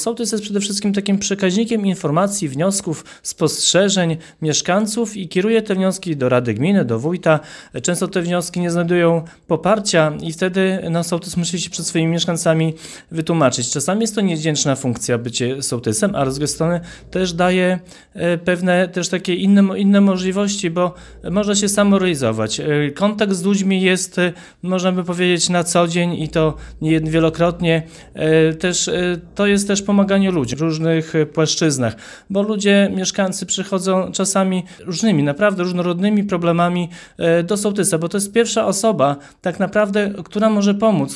Sołtys jest przede wszystkim takim przekaźnikiem informacji, wniosków, spostrzeżeń mieszkańców i kieruje te wnioski do Rady Gminy, do wójta. Często te wnioski nie znajdują poparcia i wtedy sołtys musi się przed swoimi mieszkańcami wytłumaczyć. Czasami jest to niewdzięczna funkcja bycie sołtysem, a z drugiej strony też daje pewne też takie inne możliwości, bo można się samorealizować. Kontakt z ludźmi jest, można by powiedzieć, na co dzień i to wielokrotnie. To jest też pomaganie ludziom w różnych płaszczyznach, bo mieszkańcy przychodzą czasami różnymi, naprawdę różnorodnymi problemami do sołtysa, bo to jest pierwsza osoba tak naprawdę, która może pomóc.